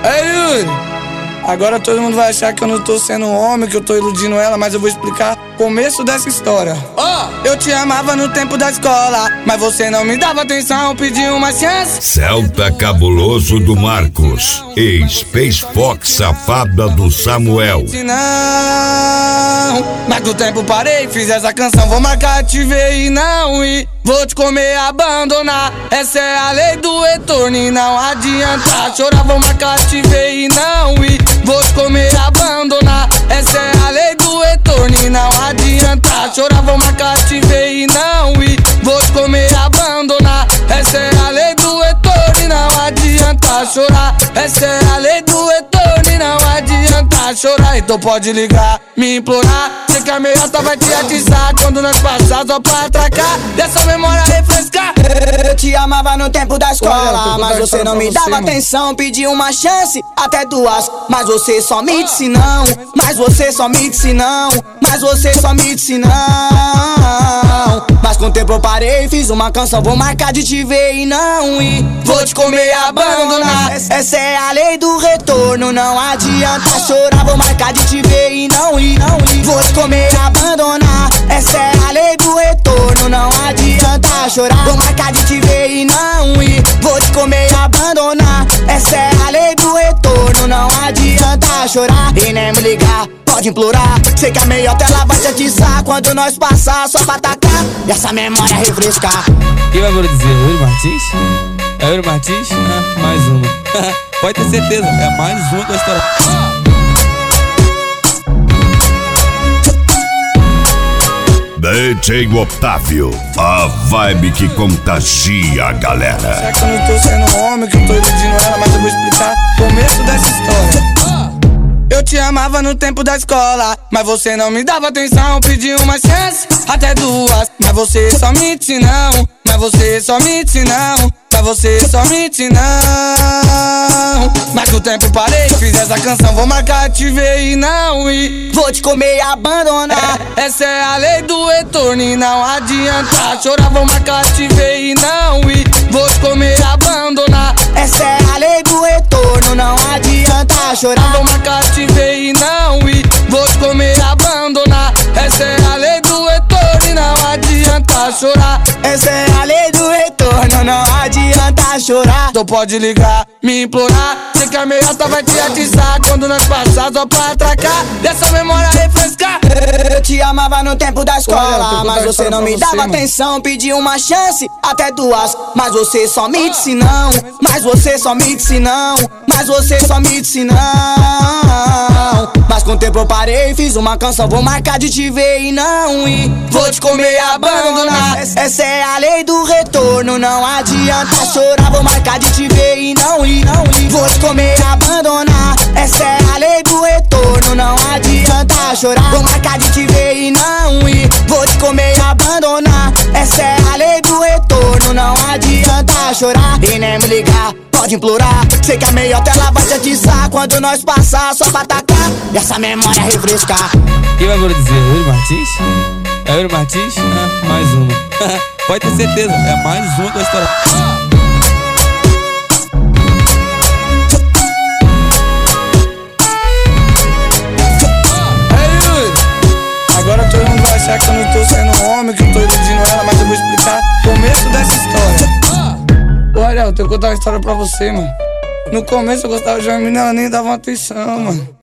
Ei, Yuri, agora todo mundo vai achar que eu não tô sendo um homem, que eu tô iludindo ela, mas eu vou explicar o começo dessa história. Eu te amava no tempo da escola, mas você não me dava atenção, pedi uma chance. Celta Cabuloso do Marcos e Space Fox Safada do Samuel. Não, mas do tempo parei, fiz essa canção, vou marcar, te ver e não ir. Vou te comer, abandonar, essa é a lei do retorno e não adianta chorar. Vou marcar, te ver e não ir. Vou te comer, abandonar, essa é a lei do retorno e não adianta chorar. Vou marcar, te ver e não ir. Vou te comer, abandonar, essa é a lei do retorno e não adianta chorar. Essa é a lei do retorno e não adianta chorar. Então pode ligar, me implorar, sei que a meiota vai te atiçar quando nós passar só pra atracar, dessa memória refrescar. Eu te amava no tempo da escola, mas você não me dava atenção, pedi uma chance, até duas, mas você só me disse não. Mas você só me disse não. Mas você só me disse não. Mas com o tempo eu parei, fiz uma canção, vou marcar de te ver e não ir. Vou te comer, abandonar, essa é a lei do retorno, não adianta chorar. Vou marcar de te ver e não ir. Vou te comer, abandonar, essa é a lei do retorno, não adianta chorar. Vou marcar de te ver e não ir. Vou te comer, abandonar, essa é a lei do retorno, não adianta chorar. E nem me ligar, pode implorar, sei que a meiota ela vai te atiçar quando nós passar só pra atacar e essa memória refrescar. Quem vai dizer? Yuri Martins? É Yuri Martins? Mais uma. Pode ter certeza, é mais uma da história. DJ Otávio, a vibe que contagia a galera. Será que eu não tô sendo um homem, que eu tô iludindo ela, mas eu vou explicar o começo dessa história. Eu te amava no tempo da escola, mas você não me dava atenção, pedi uma chance, até duas, mas você só me disse não. Mas você só me disse não. Mas você só me disse não. Mas com o tempo parei, fiz essa canção, vou marcar, te ver e não ir. Vou te comer e abandonar, essa é a lei do retorno e não adianta chorar. Vou marcar, te ver e não ir. Vou te comer e abandonar, essa é a lei do retorno, não adianta chorar. Vou marcar, te ver e não ir. Vou te comer e abandonar, essa é a lei do retorno e não adianta chorar. Essa é a lei do retorno, não adianta chorar. Então pode ligar, me implorar, sei que a meiota vai te atiçar quando nós passar só pra atracar, dessa memória refrescar. Eu te amava no tempo da escola, mas você não me dava atenção, pedi uma chance, até duas, mas você só me disse não. Mas você só me disse não. Mas você só me disse não. Mas com o tempo eu parei, fiz uma canção, vou marcar de te ver e não ir. Vou te comer e abandonar, essa é a lei do retorno, não adianta chorar. Vou marcar de te ver e não ir. Vou te comer e abandonar, essa é a lei do retorno, não adianta chorar. Vou marcar de te ver e não ir. Vou te comer e abandonar, essa é a lei do retorno, não adianta chorar. E nem me ligar, pode implorar, sei que a meiota ela vai te atiçar quando nós passar só pra atacar e essa memória refrescar. Quem vai dizer? Yuri Martins? É Yuri Martins? Mais uma. Pode ter certeza, é mais uma da história. Ei, Yuri, agora todo mundo vai achar que eu não tô sendo um homem, que eu tô iludindo ela, mas eu vou explicar o começo dessa história. Olha, eu tenho que contar uma história pra você, mano. No começo eu gostava de uma menina, ela nem dava uma atenção, mano.